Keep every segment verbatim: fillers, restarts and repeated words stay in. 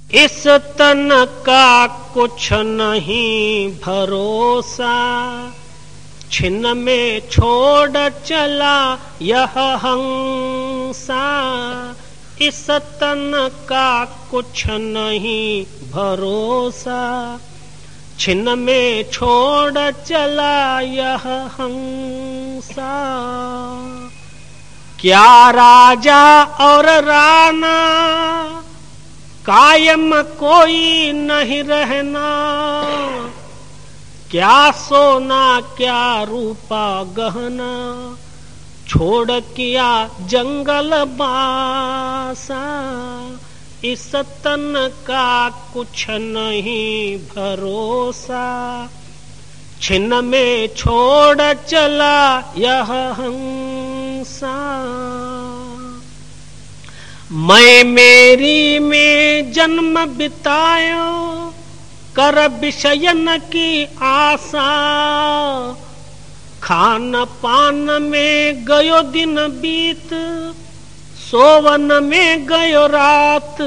इस तन का कुछ नहीं भरोसा, छिन्न में छोड़ चला यह हंसा। इस तन का कुछ नहीं भरोसा, छिन्न में छोड़ चला यह हंसा। क्या राजा और राना, कायम कोई नहीं रहना। क्या सोना क्या रूपा गहना, छोड़ किया जंगल बासा। इस तन का कुछ नहीं भरोसा, छिन्न में छोड़ चला यह हंसा। मैं मेरी में जन्म बितायो, कर विषयन की आशा। खान पान में गयो दिन बीत, सोवन में गयो रात।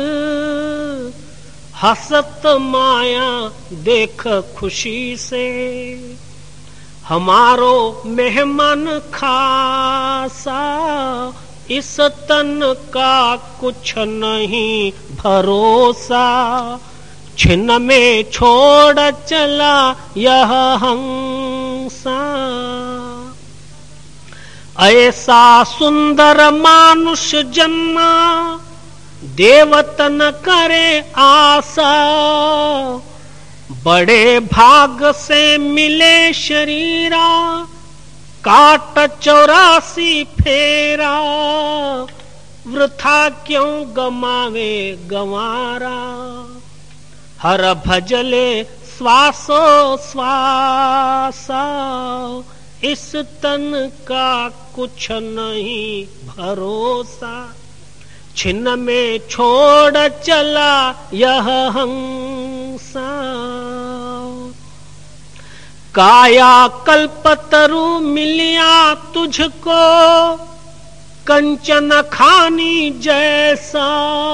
हसत माया देख खुशी से, हमारो मेहमान खासा। इस तन का कुछ नहीं भरोसा, छिन्न में छोड़ चला यह हंसा। ऐसा सुंदर मानुष जन्मा, देवत न करे आशा। बड़े भाग से मिले शरीरा, काट चौरासी फेरा। वृथा क्यों गमावे गंवारा, हर भजले श्वासो श्वासा। इस तन का कुछ नहीं भरोसा, छिन्न में छोड़ चला यह हंसा। काया कल्पतरु मिलिया तुझको, कंचन खानी जैसा।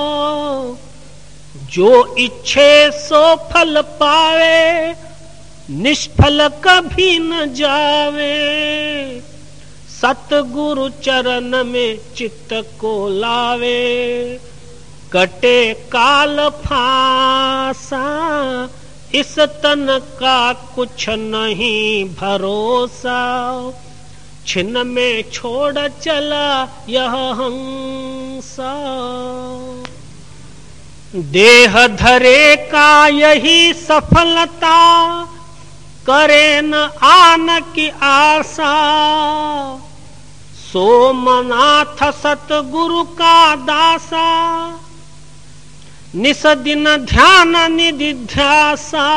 जो इच्छे सो फल पावे, निष्फल कभी न जावे। सतगुरु चरण में चित्त को लावे, कटे काल फासा। इस तन का कुछ नहीं भरोसा, छिन्न में छोड़ चला यह हंसा। देह धरे का यही सफलता, करे न आन की आशा। सोमनाथ सतगुरु का दासा, निस दिन ध्यान निधिध्यासा।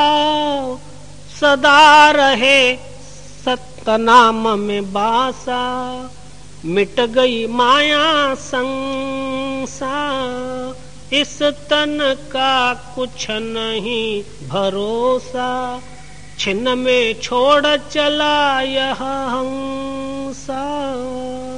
सदा रहे सतनाम में बासा, मिट गई माया संसा। इस तन का कुछ नहीं भरोसा, छिन्न में छोड़ चला यह हंसा।